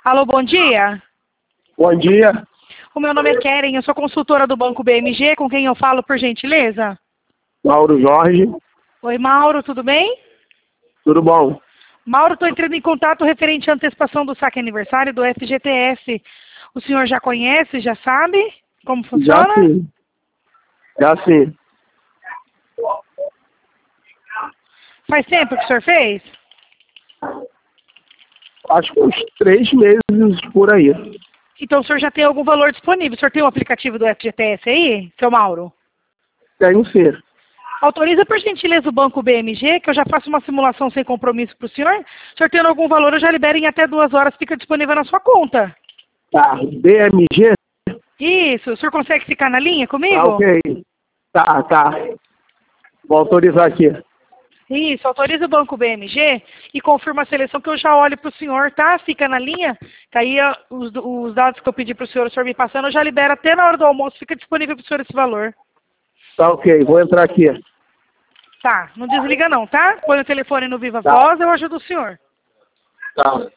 Alô, bom dia. Bom dia, O meu nome é Keren, eu sou consultora do Banco BMG, com quem eu falo, por gentileza? Mauro Jorge. Oi, Mauro, tudo bem? Tudo bom? Mauro, estou entrando em contato referente à antecipação do saque aniversário do FGTS. O senhor já conhece, já sabe como Já funciona? sim. Já sim. Faz tempo que o senhor fez? Acho que uns 3 meses por aí. Então o senhor já tem algum valor disponível. O senhor tem o aplicativo do FGTS aí, seu Mauro? Tenho sim. Autoriza, por gentileza, o Banco BMG, que eu já faço uma simulação sem compromisso para o senhor. O senhor tendo algum valor, eu já libero em até 2 horas, fica disponível na sua conta. Tá. BMG? Isso, o senhor consegue ficar na linha Tá, comigo? ok. Tá. Vou autorizar aqui. Isso, autoriza o Banco BMG e confirma a seleção que eu já olho para o senhor, tá? Fica na linha, que aí os dados que eu pedi para o senhor me passando, eu já libero até na hora do almoço, fica disponível para o senhor esse valor. Tá, ok. Vou entrar aqui. Tá, não desliga não, tá? Põe o telefone no Viva Tá. Voz, eu ajudo o senhor. Tá.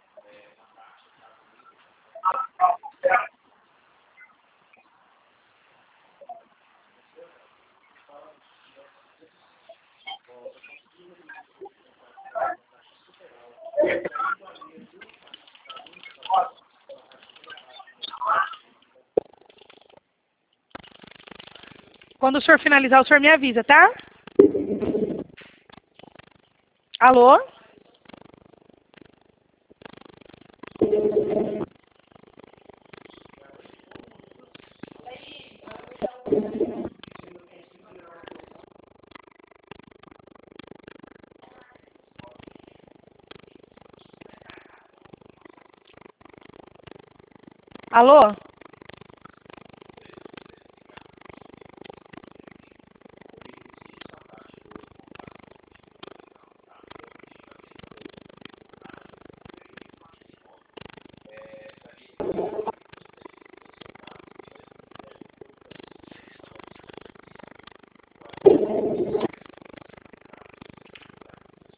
Quando o senhor finalizar, o senhor me avisa, tá? Alô? Alô?